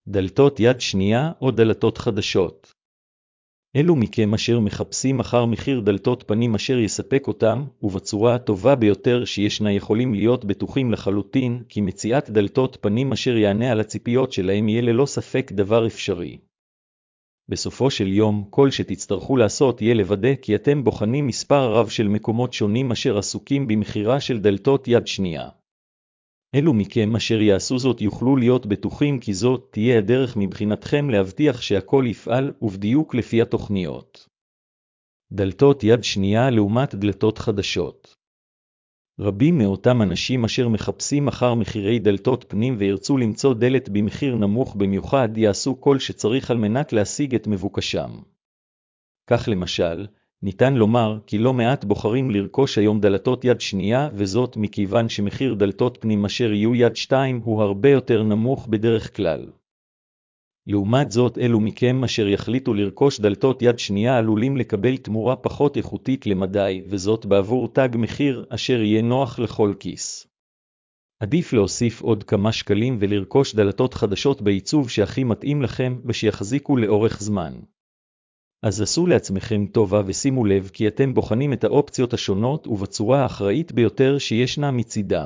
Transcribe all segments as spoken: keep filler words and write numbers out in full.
דלתות יד שנייה או דלתות חדשות. אלו מכם אשר מחפשים אחר מחיר דלתות פנים אשר יספק אותם, ובצורה הטובה ביותר שישנה יכולים להיות בטוחים לחלוטין, כי מציאת דלתות פנים אשר יענה על הציפיות שלהם יהיה ללא ספק דבר אפשרי. בסופו של יום, כל שתצטרכו לעשות יהיה לוודא כי אתם בוחנים מספר רב של מקומות שונים אשר עסוקים במחירה של דלתות יד שנייה. אלו מכם אשר יעשו זאת יוכלו להיות בטוחים כי זאת תהיה הדרך מבחינתכם להבטיח שהכל יפעל ובדיוק לפי התוכניות. דלתות יד שנייה לעומת דלתות חדשות. רבים מאותם אנשים אשר מחפשים אחר מחירי דלתות פנים וירצו למצוא דלת במחיר נמוך במיוחד יעשו כל שצריך על מנת להשיג את מבוקשם. כך למשל, ניתן לומר כי לא מעט בוחרים לרכוש היום דלתות יד שנייה וזאת מכיוון שמחיר דלתות פנים אשר יהיו יד שתיים הוא הרבה יותר נמוך בדרך כלל. לעומת זאת אלו מכם אשר יחליטו לרכוש דלתות יד שנייה עלולים לקבל תמורה פחות איכותית למדי וזאת בעבור תג מחיר אשר יהיה נוח לכל כיס. עדיף להוסיף עוד כמה שקלים ולרכוש דלתות חדשות בעיצוב שהכי מתאים לכם ושיחזיקו לאורך זמן. אז עשו לעצמכם טובה ושימו לב כי אתם בוחנים את האופציות השונות ובצורה האחראית ביותר שישנה מצידם.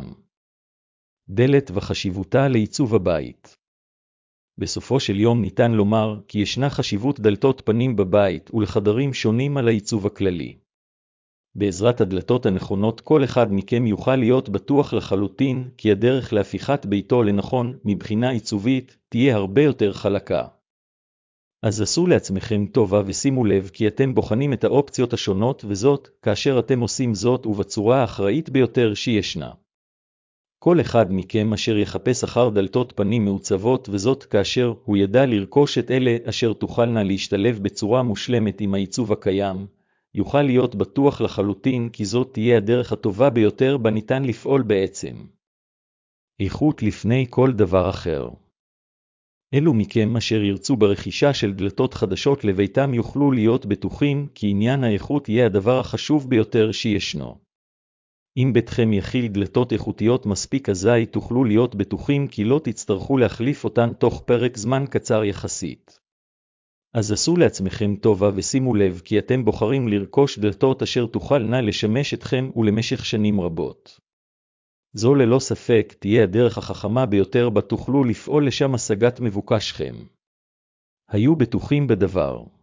דלת וחשיבותה לעיצוב הבית. בסופו של יום ניתן לומר כי ישנה חשיבות דלתות פנים בבית ולחדרים שונים על העיצוב הכללי. בעזרת הדלתות הנכונות כל אחד מכם יוכל להיות בטוח לחלוטין כי הדרך להפיכת ביתו לנכון מבחינה עיצובית תהיה הרבה יותר חלקה. אז עשו לעצמכם טובה ושימו לב כי אתם בוחנים את האופציות השונות וזאת כאשר אתם עושים זאת ובצורה האחראית ביותר שישנה. כל אחד מכם אשר יחפש אחר דלתות פנים מעוצבות וזאת כאשר הוא ידע לרכוש את אלה אשר תוכלנה להשתלב בצורה מושלמת עם העיצוב הקיים, יוכל להיות בטוח לחלוטין כי זאת תהיה הדרך הטובה ביותר בה ניתן לפעול בעצם. איכות לפני כל דבר אחר. אלו מכם אשר ירצו ברכישה של דלתות חדשות לביתם יוכלו להיות בטוחים כי עניין האיכות יהיה הדבר החשוב ביותר שישנו. אם ביתכם יכיל דלתות איכותיות מספיק אזי תוכלו להיות בטוחים כי לא תצטרכו להחליף אותן תוך פרק זמן קצר יחסית. אז עשו לעצמכם טובה ושימו לב כי אתם בוחרים לרכוש דלתות אשר תוכלנה לשמש אתכם ולמשך שנים רבות. זו ללא ספק תהיה הדרך החכמה ביותר בה תוכלו לפעול לשם השגת מבוקשכם. היו בטוחים בדבר.